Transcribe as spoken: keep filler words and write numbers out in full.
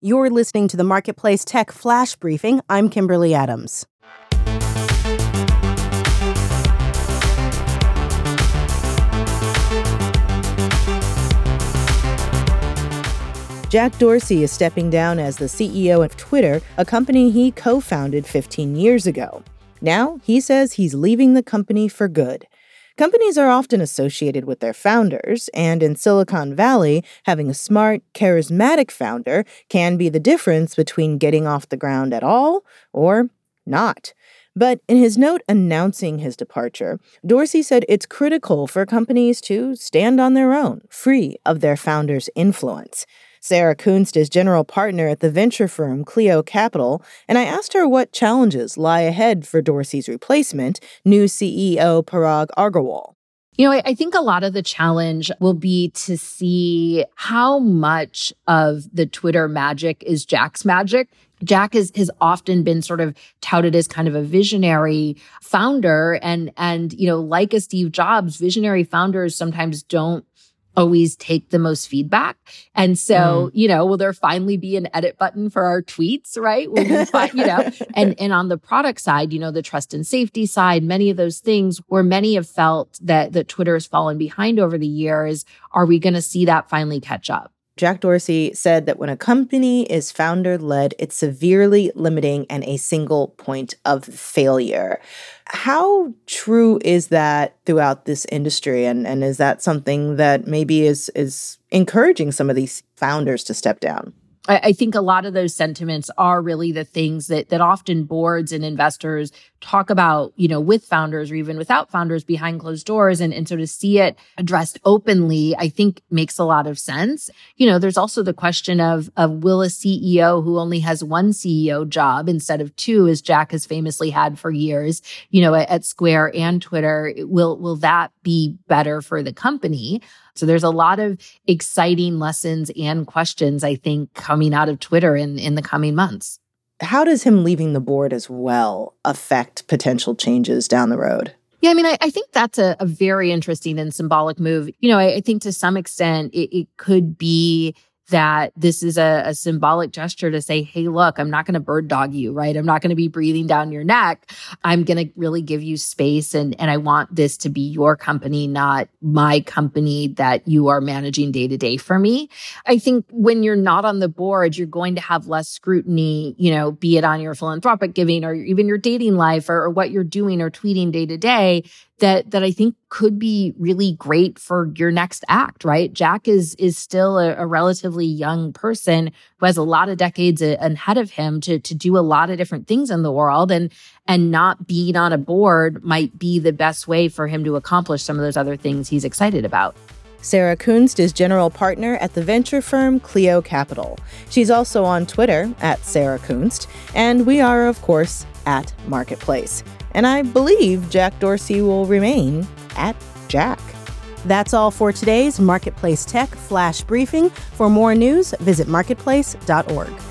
You're listening to the Marketplace Tech Flash Briefing. I'm Kimberly Adams. Jack Dorsey is stepping down as the C E O of Twitter, a company he co-founded fifteen years ago. Now, he says he's leaving the company for good. Companies are often associated with their founders, and in Silicon Valley, having a smart, charismatic founder can be the difference between getting off the ground at all or not. But in his note announcing his departure, Dorsey said it's critical for companies to stand on their own, free of their founder's influence. Sarah Kunst is general partner at the venture firm Clio Capital, and I asked her what challenges lie ahead for Dorsey's replacement, new C E O Parag Agrawal. You know, I think a lot of the challenge will be to see how much of the Twitter magic is Jack's magic. Jack has, has often been sort of touted as kind of a visionary founder. And, and, you know, like a Steve Jobs, visionary founders sometimes don't always take the most feedback. And so, mm. you know, will there finally be an edit button for our tweets, right? Will we find, you know, and, and on the product side, you know, the trust and safety side, many of those things where many have felt that, that Twitter has fallen behind over the years, are we going to see that finally catch up? Jack Dorsey said that when a company is founder-led, it's severely limiting and a single point of failure. How true is that throughout this industry? And, and is that something that maybe is, is encouraging some of these founders to step down? I, I think a lot of those sentiments are really the things that that often boards and investors talk about, you know, with founders or even without founders behind closed doors. And, and so to see it addressed openly, I think makes a lot of sense. You know, there's also the question of, of will a C E O who only has one C E O job instead of two, as Jack has famously had for years, you know, at, at Square and Twitter, will, will that be better for the company? So there's a lot of exciting lessons and questions, I think, coming out of Twitter in, in the coming months. How does him leaving the board as well affect potential changes down the road? Yeah, I mean, I, I think that's a, a very interesting and symbolic move. You know, I, I think to some extent it, it could be that this is a, a symbolic gesture to say, hey, look, I'm not going to bird dog you, right? I'm not going to be breathing down your neck. I'm going to really give you space. And, and I want this to be your company, not my company that you are managing day to day for me. I think when you're not on the board, you're going to have less scrutiny, you know, be it on your philanthropic giving or even your dating life or, or what you're doing or tweeting day to day. That that I think could be really great for your next act, right? Jack is is still a, a relatively young person who has a lot of decades ahead of him to to do a lot of different things in the world, and and not being on a board might be the best way for him to accomplish some of those other things he's excited about. Sarah Kunst is general partner at the venture firm Clio Capital. She's also on Twitter at Sarah Kunst, and we are, of course, at Marketplace. And I believe Jack Dorsey will remain at Jack. That's all for today's Marketplace Tech Flash Briefing. For more news, visit marketplace dot org.